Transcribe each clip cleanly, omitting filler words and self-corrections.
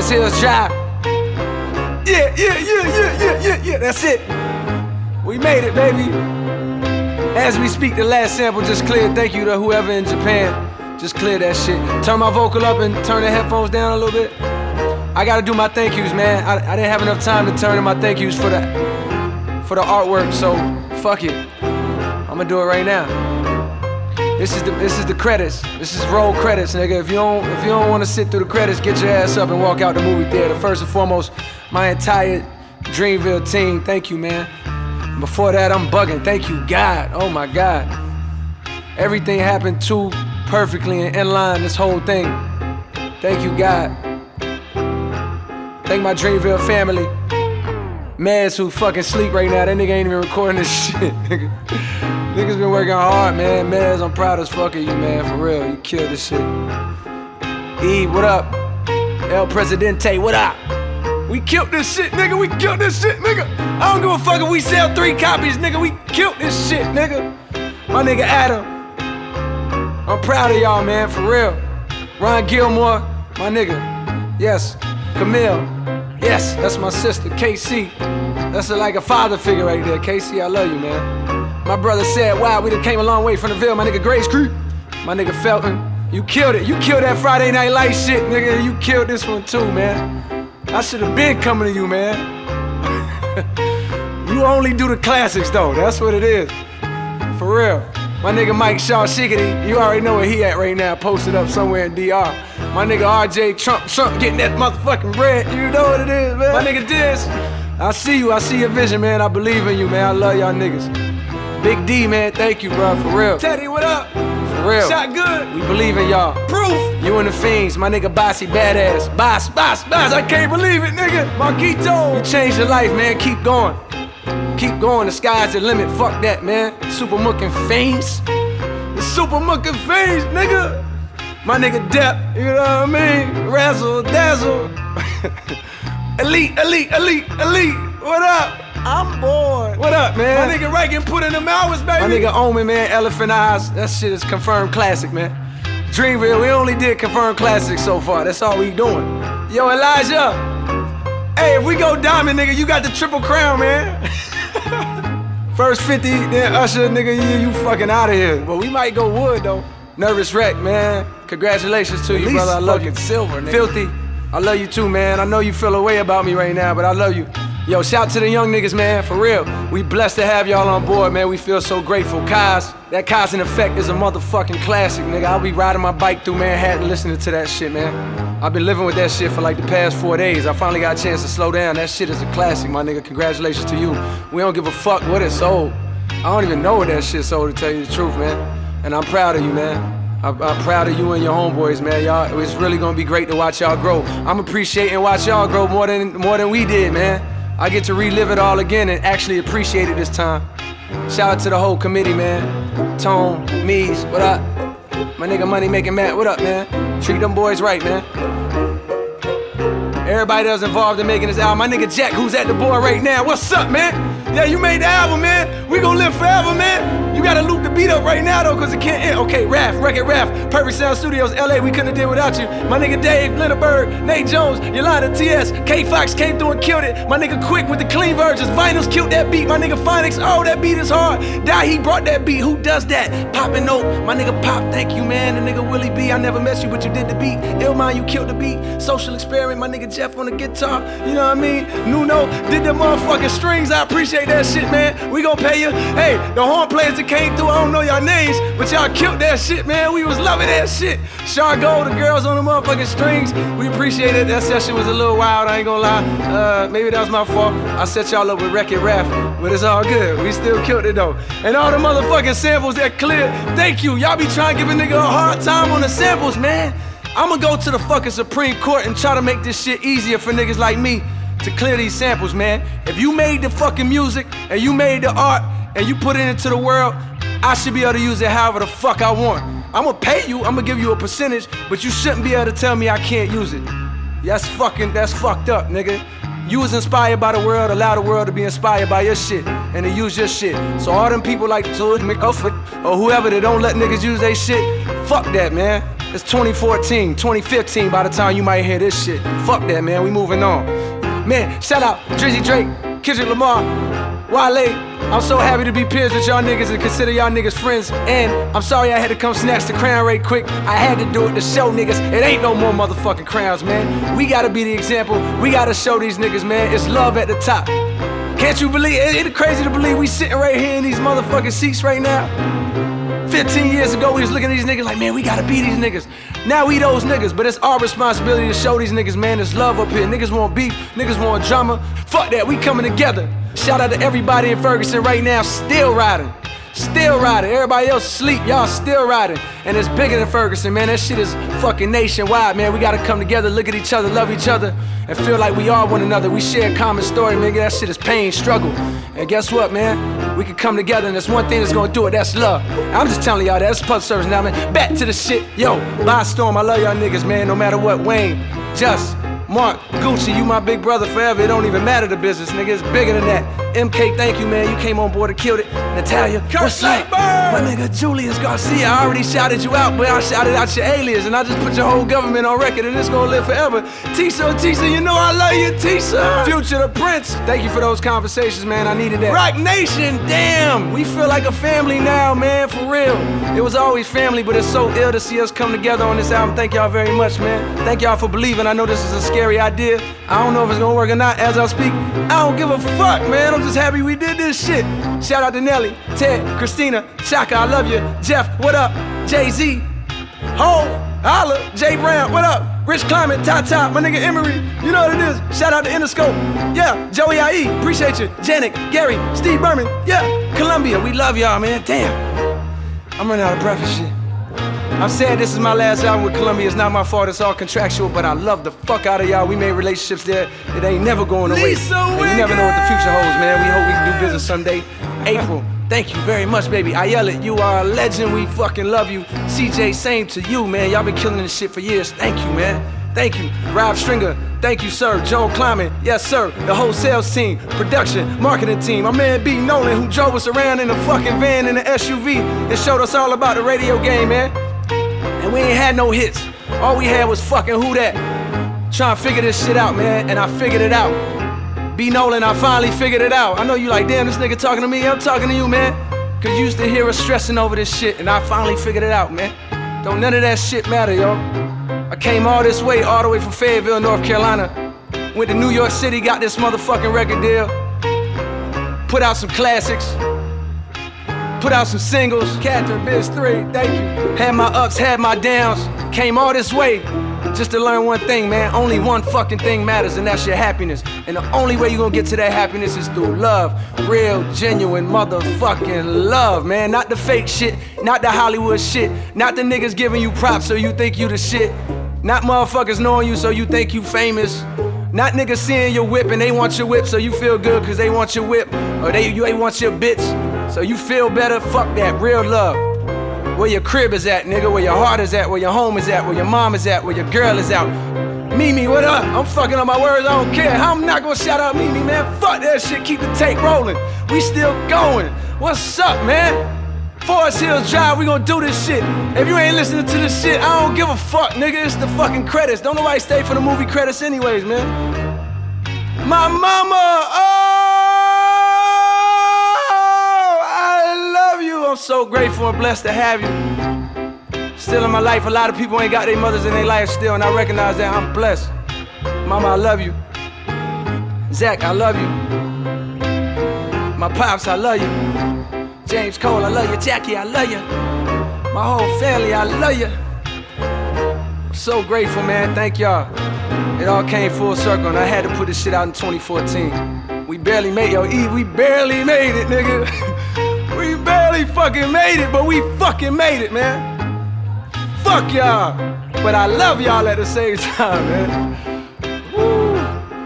Forest Hills Drive. Yeah, that's it. We made it, baby. As we speak, the last sample just cleared. Thank you to whoever in Japan. Just clear that shit. Turn my vocal up and turn the headphones down a little bit. I gotta do my thank yous, man. I didn't have enough time to turn in my thank yous for the artwork, so fuck it. I'ma do it right now. This is the credits. This is roll credits, nigga. If you don't wanna sit through the credits, get your ass up and walk out the movie theater. First and foremost, my entire Dreamville team, thank you, man. Before that, I'm bugging. Thank you, God. Oh my God. Everything happened too perfectly and in line, this whole thing. Thank you, God. Thank my Dreamville family. Maz, who fucking sleep right now. That nigga ain't even recording this shit, nigga. Niggas been working hard, man. Maz, I'm proud as fuck of you, man. For real, you killed this shit. E, what up? El Presidente, what up? We killed this shit, nigga. We killed this shit, nigga. I don't give a fuck if we sell 3 copies, nigga. We killed this shit, nigga. My nigga Adam. I'm proud of y'all, man, for real. Ron Gilmore, my nigga. Yes. Camille. Yes, that's my sister, KC. That's like a father figure right there. KC, I love you, man. My brother said, wow, we done came a long way from the Ville. My nigga Grace Creek. My nigga Felton. You killed it. You killed that Friday Night Lights shit, nigga. You killed this one too, man. I should have been coming to you, man. You only do the classics, though. That's what it is. For real. My nigga Mike Shaw Shiggity, you already know where he at right now, posted up somewhere in DR. My nigga RJ Trump getting that motherfucking bread. You know what it is, man. My nigga Diz, I see you, I see your vision, man. I believe in you, man. I love y'all niggas. Big D, man, thank you, bro, for real. Teddy, what up? For real. Shot good. We believe in y'all. Proof. You and the Fiends, my nigga Bossy Badass. Boss, I can't believe it, nigga. Marquito. You changed your life, man. Keep going. Keep going, the sky's the limit, fuck that, man. Super Mookin' Fiends. The Super Mookin' Fiends, nigga. My nigga Depp, you know what I mean? Razzle, dazzle. Elite. What up? I'm bored. What up, man? My nigga Reagan put in them hours, baby. My nigga Omen, man, Elephant Eyes. That shit is confirmed classic, man. Dreamville, we only did confirmed classics so far. That's all we doing. Yo, Elijah. Hey, if we go diamond, nigga, you got the triple crown, man. First 50, then Usher, nigga, you fucking out of here. But we might go wood, though. Nervous Wreck, man. Congratulations to you, brother. I love you. Silver, nigga. Filthy. I love you too, man. I know you feel a way about me right now, but I love you. Yo, shout to the young niggas, man, for real. We blessed to have y'all on board, man. We feel so grateful. Kaz, that Kaz in Effect is a motherfucking classic, nigga. I'll be riding my bike through Manhattan listening to that shit, man. I've been living with that shit for like the past 4 days. I finally got a chance to slow down. That shit is a classic, my nigga. Congratulations to you. We don't give a fuck what it sold. I don't even know what that shit sold, to tell you the truth, man. And I'm proud of you, man. I'm proud of you and your homeboys, man. Y'all, it's really gonna be great to watch y'all grow. I'm appreciating watch y'all grow more than we did, man. I get to relive it all again and actually appreciate it this time. Shout out to the whole committee, man. Tone, Mees, what up? My nigga Money Making Matt, what up, man? Treat them boys right, man. Everybody that was involved in making this album. My nigga Jack, who's at the board right now. What's up, man? Yeah, you made the album, man. We gon' live forever, man. You gotta loop the beat up right now, though, cause it can't end. Okay, Record Raf, Perfect Sound Studios, LA, we couldn't have did without you. My nigga Dave, Lindenberg, Nate Jones, Yolanda TS, K Fox came through and killed it. My nigga Quick with the clean versions, Vinyls killed that beat. My nigga Phonics, oh, that beat is hard. He brought that beat, who does that? Poppin' Note, my nigga Pop, thank you, man. The nigga Willie B, I never met you, but you did the beat. Illmind, you killed the beat. Social Experiment, my nigga Jeff on the guitar, you know what I mean? Nuno did the motherfucking strings, I appreciate that shit, man. We gon' pay you. Hey, the horn players that came through, I don't know y'all names, but y'all killed that shit, man. We was loving that shit. Chargo, the girls on the motherfucking strings, we appreciate it. That session was a little wild, I ain't gonna lie. Maybe that was my fault. I set y'all up with Wreck-It Raf, but it's all good. We still killed it though. And all the motherfucking samples that cleared, thank you. Y'all be trying to give a nigga a hard time on the samples, man. I'ma go to the fucking Supreme Court and try to make this shit easier for niggas like me to clear these samples, man. If you made the fucking music and you made the art and you put it into the world, I should be able to use it however the fuck I want. I'ma pay you, I'ma give you a percentage, but you shouldn't be able to tell me I can't use it. That's fucked up, nigga. You was inspired by the world, allow the world to be inspired by your shit and to use your shit. So all them people like George McCuffin or whoever that don't let niggas use their shit, fuck that, man. It's 2014, 2015 by the time you might hear this shit. Fuck that, man, we moving on. Man, shout out Drizzy Drake, Kendrick Lamar, Wale. I'm so happy to be peers with y'all niggas and consider y'all niggas friends. And I'm sorry I had to come snatch the crown right quick. I had to do it to show niggas it ain't no more motherfucking crowns, man. We gotta be the example. We gotta show these niggas, man, it's love at the top. Can't you believe it? It's crazy to believe we sitting right here in these motherfucking seats right now. 15 years ago, we was looking at these niggas like, man, we gotta be these niggas. Now we those niggas, but it's our responsibility to show these niggas, man, there's love up here. Niggas want beef, niggas want drama. Fuck that, we coming together. Shout out to everybody in Ferguson right now, still riding. Still riding. Everybody else sleep, y'all still riding. And it's bigger than Ferguson, man. That shit is fucking nationwide, man. We gotta come together, look at each other, love each other, and feel like we are one another. We share a common story, nigga. That shit is pain, struggle. And guess what, man? We can come together, and there's one thing that's gonna do it, that's love. I'm just telling y'all that. That's public service now, man. Back to the shit. Yo, by storm, I love y'all niggas, man. No matter what, Wayne, Just, Mark, Gucci, you my big brother forever. It don't even matter the business, nigga. It's bigger than that. MK, thank you, man. You came on board and killed it. Natalia, what's up? My nigga Julius Garcia, I already shouted you out, but I shouted out your alias, and I just put your whole government on record, and it's gonna live forever. Tisa, you know I love you, Tisa. Future the Prince, thank you for those conversations, man. I needed that. Rock Nation, damn, we feel like a family now, man, for real. It was always family, but it's so ill to see us come together on this album. Thank y'all very much, man. Thank y'all for believing. I know this is a scary idea. I don't know if it's gonna work or not as I speak. I don't give a fuck, man. I'm just happy we did this shit. Shout out to Nelly, Ted, Christina, Chaka, I love you. Jeff, what up? Jay-Z, Ho, Holla, Jay Brown, what up? Rich Climate, Tata, my nigga Emery, you know what it is. Shout out to Interscope, yeah. Joey IE, appreciate you. Janik, Gary, Steve Berman, yeah. Columbia, we love y'all, man. Damn, I'm running out of breath and shit. I'm sad this is my last album with Columbia. It's not my fault, it's all contractual, but I love the fuck out of y'all. We made relationships there that ain't never going away. You never know what the future holds, man. We hope we can do business someday. April, thank you very much, baby. I yell it, you are a legend, we fucking love you. CJ, same to you, man. Y'all been killing this shit for years. Thank you, man. Thank you. Rob Stringer, thank you, sir. Joel Kleiman, yes, sir. The whole sales team, production, marketing team. My man B. Nolan, who drove us around in a fucking van in the SUV and showed us all about the radio game, man. And we ain't had no hits. All we had was fucking Who Dat. Trying to figure this shit out, man, and I figured it out. B. Nolan, I finally figured it out. I know you like, damn, this nigga talking to me. I'm talking to you, man. Cause you used to hear us stressing over this shit, and I finally figured it out, man. Don't none of that shit matter, yo. I came all this way, all the way from Fayetteville, North Carolina. Went to New York City, got this motherfucking record deal. Put out some classics. Put out some singles. Catherine, Biz 3, thank you. Had my ups, had my downs. Came all this way just to learn one thing, man. Only one fucking thing matters, and that's your happiness. And the only way you're gonna get to that happiness is through love. Real, genuine motherfucking love, man. Not the fake shit, not the Hollywood shit. Not the niggas giving you props so you think you the shit. Not motherfuckers knowing you so you think you famous. Not niggas seeing your whip and they want your whip so you feel good cause they want your whip. Or they want your bitch so you feel better. Fuck that, real love. Where your crib is at, nigga, where your heart is at, where your home is at, where your mom is at, where your girl is out. Mimi, what up? I'm fucking up my words, I don't care. I'm not gonna shout out Mimi, man. Fuck that shit, keep the tape rolling. We still going. What's up, man? Forest Hills Drive, we gonna do this shit. If you ain't listening to this shit, I don't give a fuck, nigga. It's the fucking credits. Don't nobody stay for the movie credits anyways, man. My mama, I'm so grateful and blessed to have you. Still in my life, a lot of people ain't got their mothers in their life still, and I recognize that. I'm blessed. Mama, I love you. Zach, I love you. My pops, I love you. James Cole, I love you. Jackie, I love you. My whole family, I love you. I'm so grateful, man. Thank y'all. It all came full circle, and I had to put this shit out in 2014. We barely made it, we barely made it, nigga. We barely fucking made it, but we fucking made it, man. Fuck y'all. But I love y'all at the same time, man. Woo.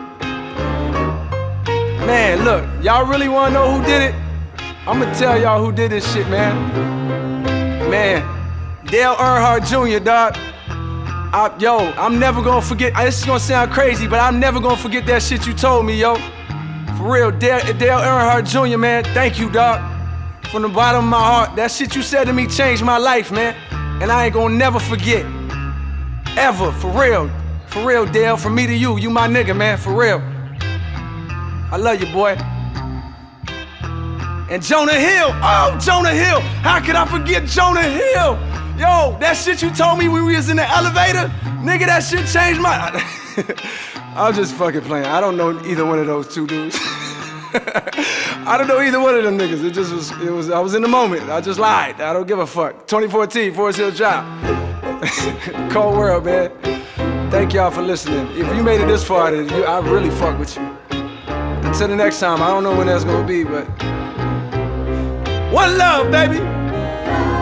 Man, look, y'all really wanna know who did it? I'ma tell y'all who did this shit, man. Man, Dale Earnhardt Jr., dog. Yo, I'm never gonna forget, this is gonna sound crazy, but I'm never gonna forget that shit you told me, yo. For real, Dale Earnhardt Jr., man, thank you, dog. From the bottom of my heart, that shit you said to me changed my life, man. And I ain't gonna never forget. ever, for real. For real, Dale, from me to you. You my nigga, man, for real. I love you, boy. And Jonah Hill, oh, Jonah Hill. How could I forget Jonah Hill? Yo, that shit you told me when we was in the elevator, nigga, that shit changed my... I'm just fucking playing. I don't know either one of those two dudes. I don't know either one of them niggas. I was in the moment. I just lied. I don't give a fuck. 2014, Forest Hill Drive. Cold world, man. Thank y'all for listening. If you made it this far, then I really fuck with you. Until the next time, I don't know when that's gonna be, but one love, baby.